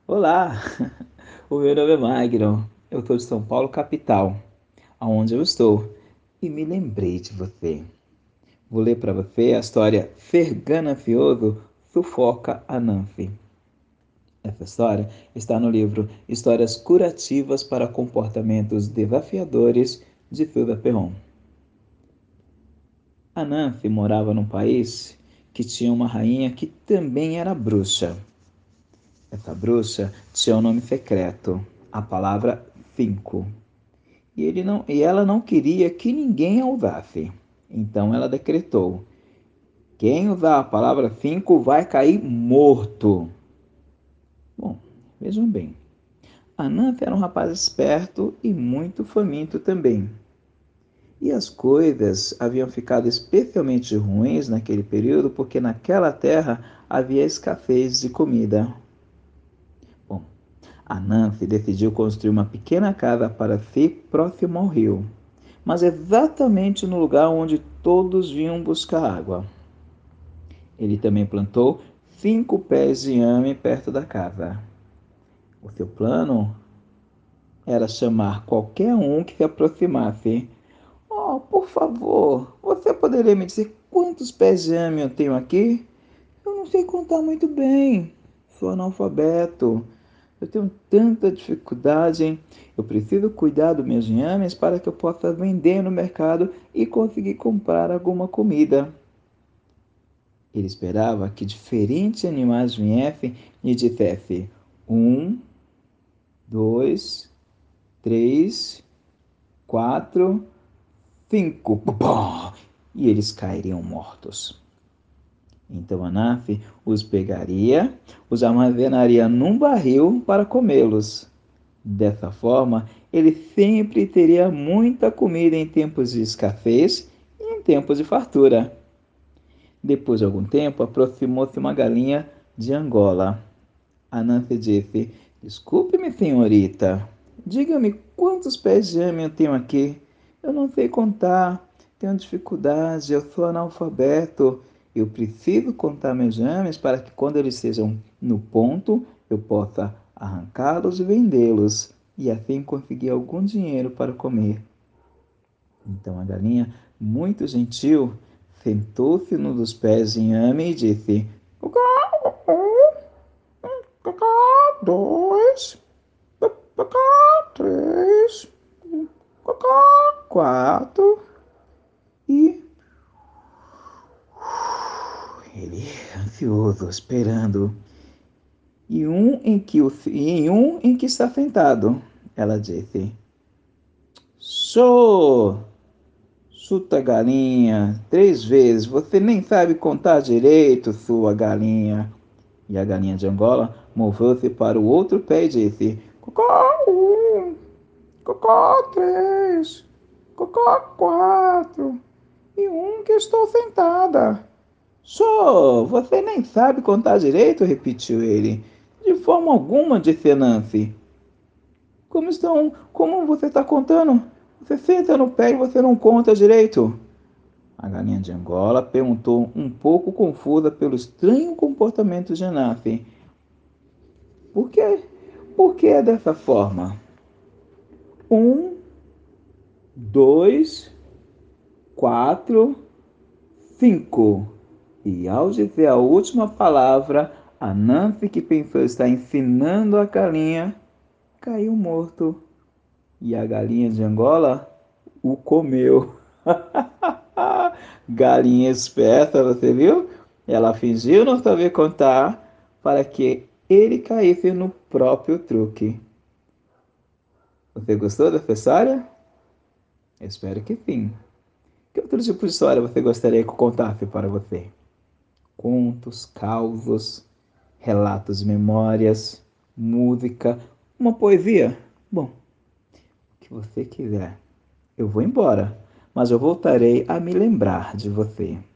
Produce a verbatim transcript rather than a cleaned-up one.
Olá, o meu nome é Magno. Eu sou de São Paulo, capital, aonde eu estou, e me lembrei de você. Vou ler para você a história Ferganafioso sufoca Ananfe. Essa história está no livro Histórias Curativas para Comportamentos Desafiadores, de Silvia Perron. Ananfe morava num país que tinha uma rainha que também era bruxa. Essa bruxa tinha um nome secreto, a palavra Finco. E, ele não, e ela não queria que ninguém a usasse. Então ela decretou: quem usar a palavra Finco vai cair morto. Bom, vejam bem. Ananfe era um rapaz esperto e muito faminto também. E as coisas haviam ficado especialmente ruins naquele período porque naquela terra havia escassez de comida. Bom, Ananfe decidiu construir uma pequena casa para si próximo ao rio, mas exatamente no lugar onde todos vinham buscar água. Ele também plantou cinco pés de inhame perto da casa. O seu plano era chamar qualquer um que se aproximasse. Oh, por favor, você poderia me dizer quantos pés de inhame eu tenho aqui? Eu não sei contar muito bem. Sou analfabeto. Eu tenho tanta dificuldade, hein? Eu preciso cuidar dos meus inhames para que eu possa vender no mercado e conseguir comprar alguma comida. Ele esperava que diferentes animais viessem e dissessem um, dois, três, quatro, cinco, e eles cairiam mortos. Então Anaf os pegaria, os armazenaria num barril para comê-los. Dessa forma, ele sempre teria muita comida em tempos de escassez e em tempos de fartura. Depois de algum tempo, aproximou-se uma galinha de Angola. Anansi disse: desculpe-me, senhorita. Diga-me quantos pés de ame eu tenho aqui. Eu não sei contar. Tenho dificuldade. Eu sou analfabeto. Eu preciso contar meus james para que, quando eles estejam no ponto, eu possa arrancá-los e vendê-los, e assim conseguir algum dinheiro para comer. Então a galinha, muito gentil, sentou-se num dos pés de inhame e disse: cacá, dois, cacá, três, cacá, quatro. E ele, ansioso, esperando. E um em que o, e em um em que está sentado, ela disse: Sou! Chuta galinha, três vezes. Você nem sabe contar direito, sua galinha. E a galinha de Angola moveu-se para o outro pé e disse: Cocó um, cocó três, cocó quatro e um que estou sentada. Só, você nem sabe contar direito, repetiu ele. De forma alguma, disse Nancy. Como estão? Como você está contando? Você senta no pé e você não conta direito. A galinha de Angola perguntou, um pouco confusa pelo estranho comportamento de Nancy. Por quê? Por que é dessa forma? Um, dois, quatro, cinco. E ao dizer a última palavra, a Nancy, que pensou estar ensinando a galinha, caiu morto. E a galinha de Angola o comeu. Galinha esperta, você viu? Ela fingiu não saber contar para que ele caísse no próprio truque. Você gostou dessa história? Eu espero que sim. Que outro tipo de história você gostaria que eu contasse para você? Contos, causos, relatos, memórias, música, uma poesia? Bom, o que você quiser. Eu vou embora, mas eu voltarei a me lembrar de você.